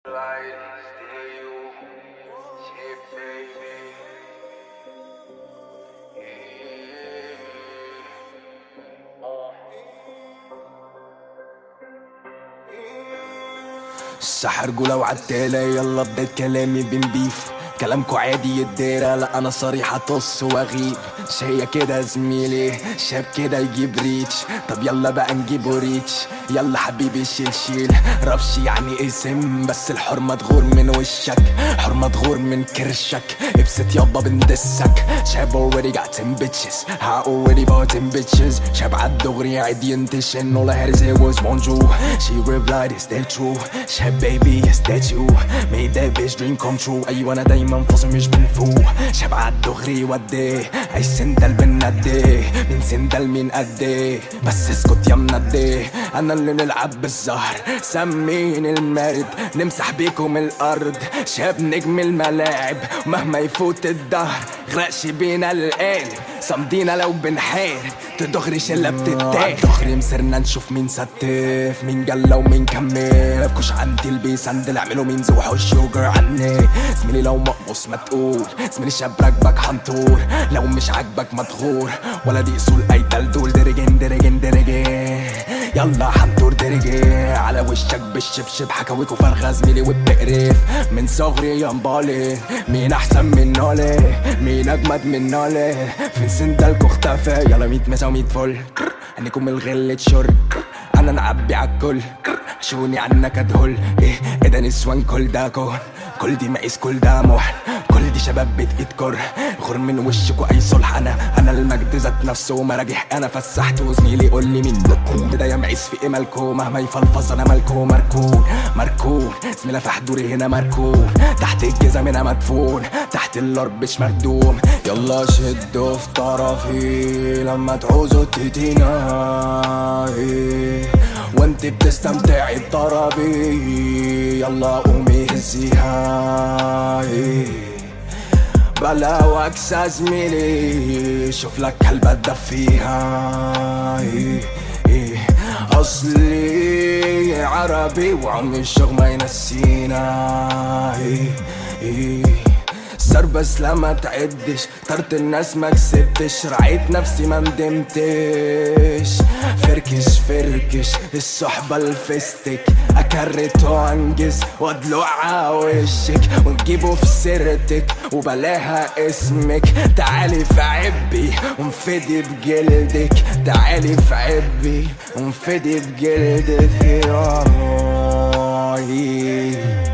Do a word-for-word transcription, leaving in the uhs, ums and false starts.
Ladies, do you shit, baby? السحر جولة وعالتالة، يلا بداية كلامي بنبيف. كلامكو عادي يتدارى، لا انا صريح اطص واغيب. مش هي كده زميلي، شاب كده يجيب ريتش. طب يلا بقى نجيبو ريتش، يلا حبيبي شيل شيل. رفش يعني اسم، بس الحرمة تغور من وشك، حرمة تغور من كرشك. ابسط يابا بندسك، شاب already got ten bitches، ها already bought ten bitches. شاب عالدغري عاد ينتشن، all I had to say was bonjour. She replied is that true؟ شاب baby is that you made that bitch dream come true. ايوه انا دايما فاصل مش بنفوق. شاب عالدغري وديه، عايز سندل بنقديه. مين سندل مين قديه، بس اسكت يا مناديه. انا اللي نلعب بالزهر، سمين المارد، نمسح بيكم الارض. شاب نجم الملاعب، مهما يفوت الدهر غرقش بينا القالب. صمدينا لو بنحارب، تدغري شلة بتتاخد. دغري مسرنا نشوف مين ستف، مين جلة ومين كمل. مفكوش عندي البيس عند اللي اعملوا مين زوح والشوجر عني. زميلي لو مقبوس ما تقول، زميلي شاب راكبك حنطور. لو مش عاجبك مدغور، ولا دي اصول اي دلدول. درجين درجين درجين، يلا حنطور درجي على وشك بالشبشب. حكاويكوا فرغة زميلي وبتقرف. من صغري يا مبالي، مين احسن من نولي، مين اجمد من نولي. فين سندلكوا اختفى، يلا ميت مسا وميت فل. عنكم الغل تشر، انا نعبي عالكل. شوني عنك ادهل، ايه ايه ده نسوان كل ده كون. كل دي مقيس كل ده محن، كل دي شباب بتقيت كره. غور من وشكوا اي صلح، انا انا المجد ذات نفسه مراجح. انا فسحت وزميلي قول لي مين لكم بدايه معيس في ايه مالكو. مهما يفلفظ انا مالكو مركون مركون. زميله في حضوري هنا مركون، تحت الجزم هنا مدفون، تحت الارض مش مردوم. يلا شدوا في طرفي لما تعوزوا تدينا، وانت بتستمتعي بطربي. يلا قومي هزيها، بلا واكسة زميلي، شوف لك كلبة تدفيها. اصلي عربي وعمي الشغل ما ينسينا. صار بس لما تعدش، طرت الناس ما كسبتش. رعيت نفسي ما ندمتش. فركش فركش الصحبة الفستك، اكرت وانجز وادلع عوشك. ونجيبه في سيرتك وبلاها اسمك. تعالي في عبي ونفدي بجلدك، تعالي في عبي ونفدي بجلدك.